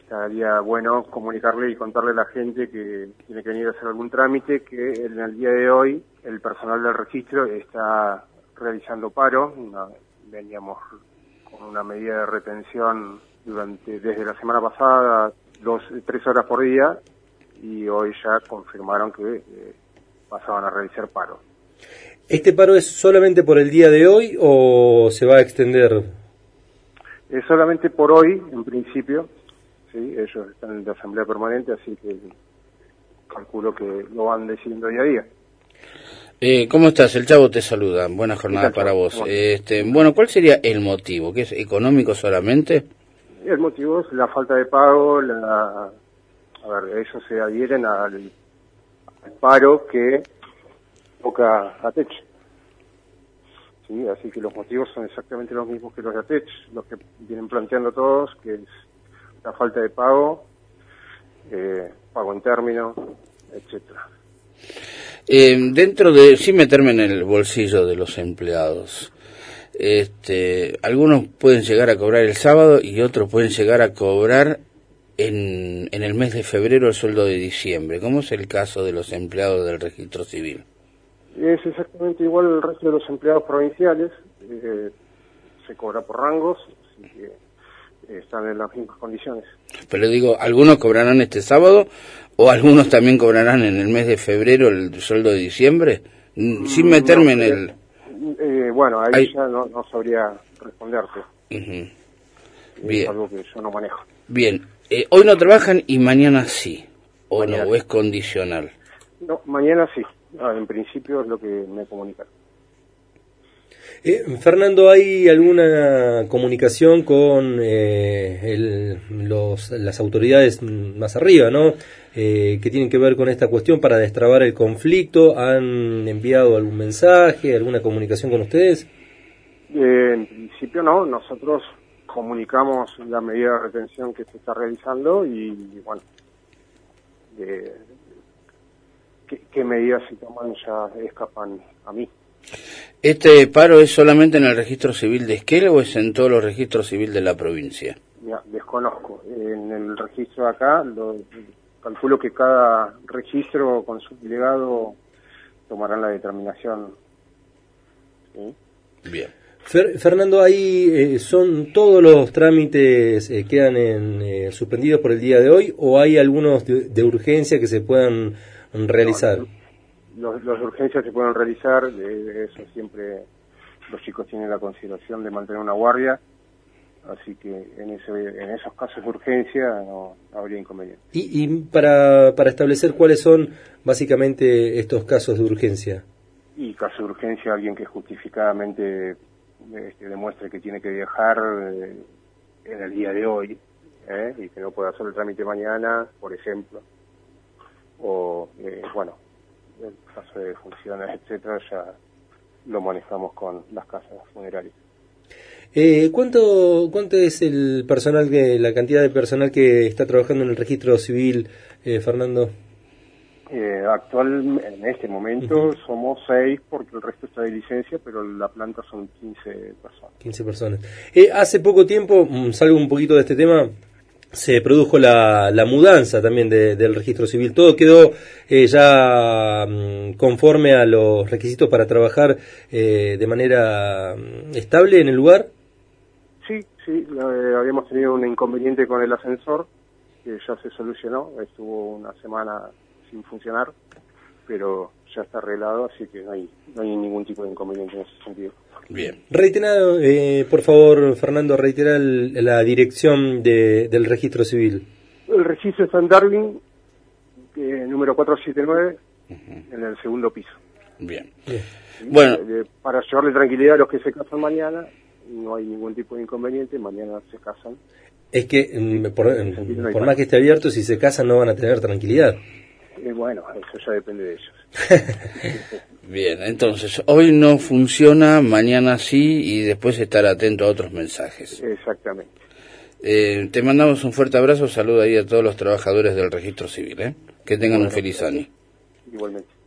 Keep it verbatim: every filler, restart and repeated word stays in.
estaría bueno comunicarle y contarle a la gente que tiene que venir a hacer algún trámite, que en el día de hoy el personal del registro está realizando paro. Una, veníamos con una medida de retención durante desde la semana pasada, dos, tres horas por día, y hoy ya confirmaron que eh, pasaban a realizar paro. ¿Este paro es solamente por el día de hoy o se va a extender? Es solamente por hoy, en principio. Sí, ellos están en la asamblea permanente, así que calculo que lo van decidiendo día a día. Eh, ¿Cómo estás? El Chavo te saluda. Buena jornada para vos. Bueno. Este, bueno, ¿cuál sería el motivo? ¿Que es económico solamente? El motivo es la falta de pago. La, a ver, ellos se adhieren al, al paro que toca a T E C. Sí, así que los motivos son exactamente los mismos que los de A T E C, los que vienen planteando todos, que es la falta de pago, eh, pago en término, etcétera. Eh, dentro de, sin meterme en el bolsillo de los empleados, este, algunos pueden llegar a cobrar el sábado y otros pueden llegar a cobrar en, en el mes de febrero el sueldo de diciembre. ¿Cómo es el caso de los empleados del registro civil? Es exactamente igual el resto de los empleados provinciales, eh, se cobra por rangos, así que eh, están en las mismas condiciones. Pero digo, ¿algunos cobrarán este sábado o algunos también cobrarán en el mes de febrero el sueldo de diciembre? Sin meterme no, en el... Eh, bueno, ahí Hay... ya no, no sabría responderte. Uh-huh. Bien. Es algo que yo no manejo. Bien, eh, hoy no trabajan y mañana sí, o mañana no, o es condicional. No, mañana sí, ah, en principio es lo que me comunicaron. Eh, Fernando, ¿hay alguna comunicación con eh, el, los, las autoridades más arriba, ¿no? Eh, que tienen que ver con esta cuestión para destrabar el conflicto? ¿Han enviado algún mensaje, alguna comunicación con ustedes? Eh, en principio no, nosotros comunicamos la medida de retención que se está realizando y, bueno, eh, qué, qué medidas se toman ya escapan a mí. ¿Este paro es solamente en el registro civil de Esquel o es en todos los registros civiles de la provincia? Ya, desconozco. En el registro de acá, lo, calculo que cada registro con su delegado tomarán la determinación. ¿Sí? Bien. Fer, Fernando, ahí eh, son todos los trámites eh, quedan en, eh, suspendidos por el día de hoy, o hay algunos de, de urgencia que se puedan realizar. No, los, los urgencias se pueden realizar, de eso siempre los chicos tienen la consideración de mantener una guardia, así que en ese en esos casos de urgencia no, no habría inconveniente. Y, y para para establecer cuáles son básicamente estos casos de urgencia. Y caso de urgencia, alguien que justificadamente este, demuestre que tiene que viajar eh, en el día de hoy, eh, y que no pueda hacer el trámite mañana, por ejemplo, o eh, bueno, el caso de funciones, etcétera, ya lo manejamos con las casas funerarias. Eh, ¿cuánto cuánto es el personal que la cantidad de personal que está trabajando en el registro civil, eh, Fernando? Eh, actual, en este momento uh-huh. somos seis porque el resto está de licencia, pero la planta son quince personas. quince personas. Eh, hace poco tiempo, salgo un poquito de este tema, se produjo la, la mudanza también de, del registro civil. ¿Todo quedó eh, ya um, conforme a los requisitos para trabajar eh, de manera um, estable en el lugar? Sí, sí, eh, habíamos tenido un inconveniente con el ascensor que ya se solucionó, estuvo una semana sin funcionar, pero ya está arreglado, así que no hay no hay ningún tipo de inconveniente en ese sentido. Bien. Reitera, eh, por favor, Fernando, reitera el, la dirección de, del registro civil. El registro está en Darwin, eh, número cuatrocientos setenta y nueve, uh-huh. en el segundo piso. Bien. Bien. Bueno, eh, para llevarle tranquilidad a los que se casan mañana, no hay ningún tipo de inconveniente, mañana se casan. Es que, sí, por, no por más que esté abierto, si se casan no van a tener tranquilidad. Eh, bueno, eso ya depende de ellos. Bien, entonces, hoy no funciona, mañana sí, y después estar atento a otros mensajes. Exactamente. Eh, te mandamos un fuerte abrazo, saludo ahí a todos los trabajadores del registro civil, ¿eh? Que tengan bueno, un feliz año. Igualmente.